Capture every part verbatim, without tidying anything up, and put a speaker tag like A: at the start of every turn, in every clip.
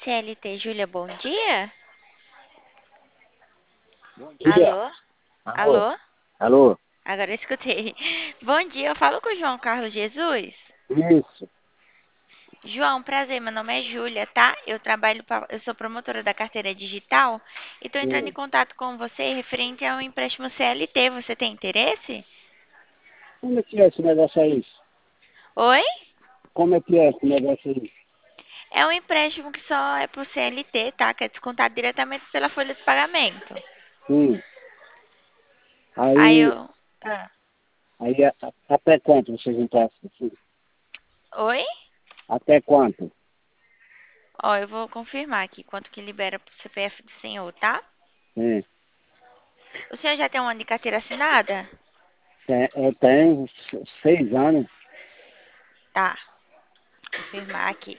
A: C L T, Júlia, bom dia?
B: Bom dia.
A: Alô?
B: Alô?
A: Alô?
B: Alô?
A: Agora eu escutei. Bom dia, eu falo com o João Carlos Jesus.
B: Isso.
A: João, prazer, meu nome é Júlia, tá? Eu trabalho, pra, eu sou promotora da carteira digital e estou entrando em
B: Sim.
A: contato com você referente ao empréstimo C L T. Você tem interesse?
B: Como é que é esse negócio aí?
A: Oi?
B: Como é que é esse negócio aí?
A: É um empréstimo que só é pro C L T, tá? Que é descontado diretamente pela folha de pagamento.
B: Sim.
A: Aí
B: Aí,
A: eu... Ah.
B: aí a- a- até quanto vocês emprestam? Sim.
A: Oi?
B: Até quanto?
A: Ó, eu vou confirmar aqui quanto que libera pro C P F do senhor, tá?
B: Sim.
A: O senhor já tem um ano de carteira assinada?
B: Tem- Eu tenho seis anos.
A: Tá, confirmar aqui.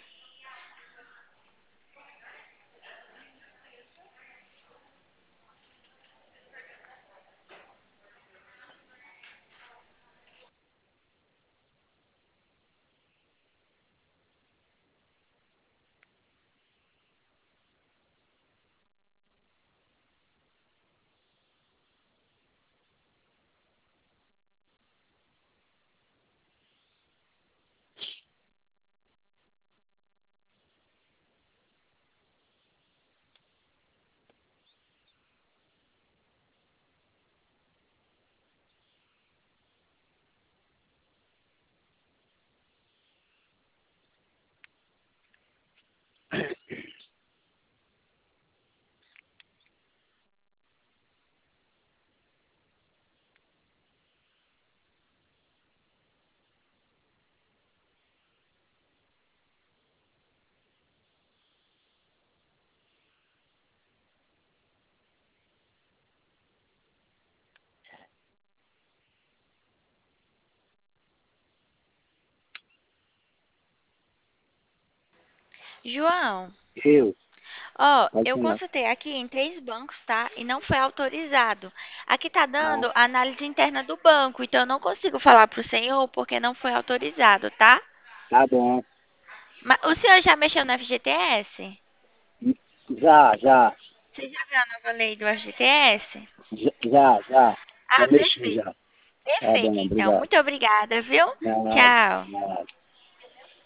A: João,
B: Eu.
A: ó,
B: Pode
A: eu
B: falar.
A: consultei aqui em três bancos, tá? E não foi autorizado. Aqui tá
B: Ah,
A: dando a análise interna do banco, então eu não consigo falar pro senhor porque não foi autorizado, tá?
B: tá bom.
A: Mas o senhor já mexeu no F G T S?
B: Já, já.
A: Você já viu a nova lei do F G T S?
B: Já, já. Já,
A: Ah,
B: já mexi
A: perfeito.
B: já. Tá
A: Perfeito,
B: bom,
A: então.
B: obrigado.
A: Muito obrigada, viu?
B: Nada,
A: Tchau.
B: nada.